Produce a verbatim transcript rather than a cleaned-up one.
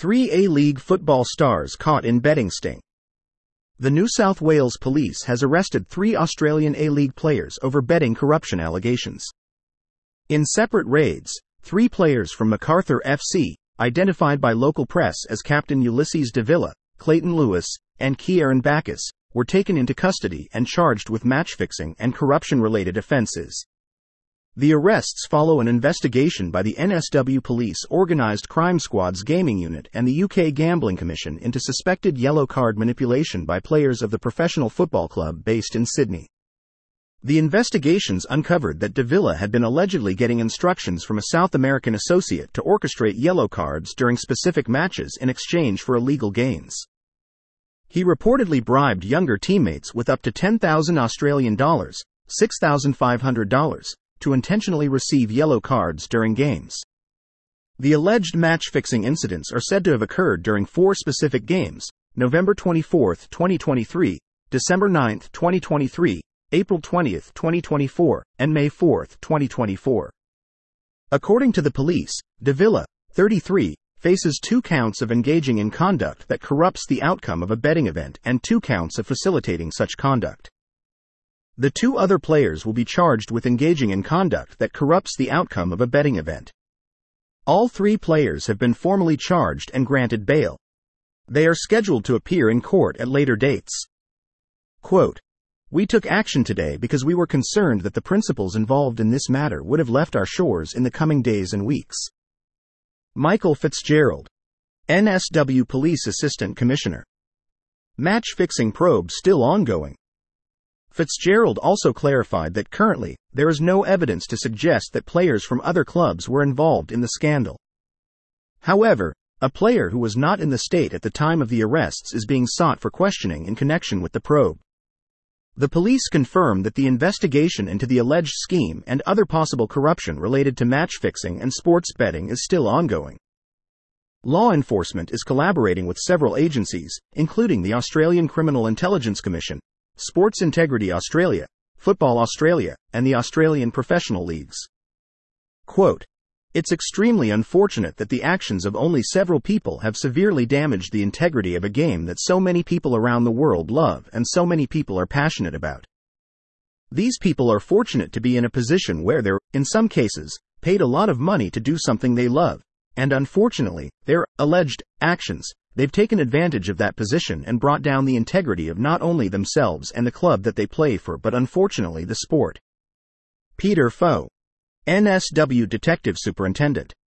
Three A-League football stars caught in betting sting. The New South Wales Police has arrested three Australian A-League players over betting corruption allegations. In separate raids, three players from MacArthur F C, identified by local press as Captain Ulysses Davila, Clayton Lewis, and Kieran Backus, were taken into custody and charged with match-fixing and corruption-related offences. The arrests follow an investigation by the N S W Police Organised Crime Squad's Gaming Unit and the U K Gambling Commission into suspected yellow card manipulation by players of the professional football club based in Sydney. The investigations uncovered that Davila had been allegedly getting instructions from a South American associate to orchestrate yellow cards during specific matches in exchange for illegal gains. He reportedly bribed younger teammates with up to ten thousand Australian dollars, six thousand five hundred dollars, to intentionally receive yellow cards during games. The alleged match-fixing incidents are said to have occurred during four specific games: November twenty-fourth, twenty twenty-three, December ninth, twenty twenty-three, April twentieth, twenty twenty-four, and May fourth, twenty twenty-four. According to the police, Davila, thirty-three, faces two counts of engaging in conduct that corrupts the outcome of a betting event and two counts of facilitating such conduct. The two other players will be charged with engaging in conduct that corrupts the outcome of a betting event. All three players have been formally charged and granted bail. They are scheduled to appear in court at later dates. Quote, "We took action today because we were concerned that the principals involved in this matter would have left our shores in the coming days and weeks." Michael Fitzgerald, N S W Police Assistant Commissioner. Match-fixing probe still ongoing. Fitzgerald also clarified that currently, there is no evidence to suggest that players from other clubs were involved in the scandal. However, a player who was not in the state at the time of the arrests is being sought for questioning in connection with the probe. The police confirmed that the investigation into the alleged scheme and other possible corruption related to match-fixing and sports betting is still ongoing. Law enforcement is collaborating with several agencies, including the Australian Criminal Intelligence Commission, Sports Integrity Australia, Football Australia, and the Australian Professional Leagues. Quote, "It's extremely unfortunate that the actions of only several people have severely damaged the integrity of a game that so many people around the world love and so many people are passionate about. These people are fortunate to be in a position where they're, in some cases, paid a lot of money to do something they love, and unfortunately, their alleged actions, they've taken advantage of that position and brought down the integrity of not only themselves and the club that they play for but unfortunately the sport." Peter Foe, N S W Detective Superintendent.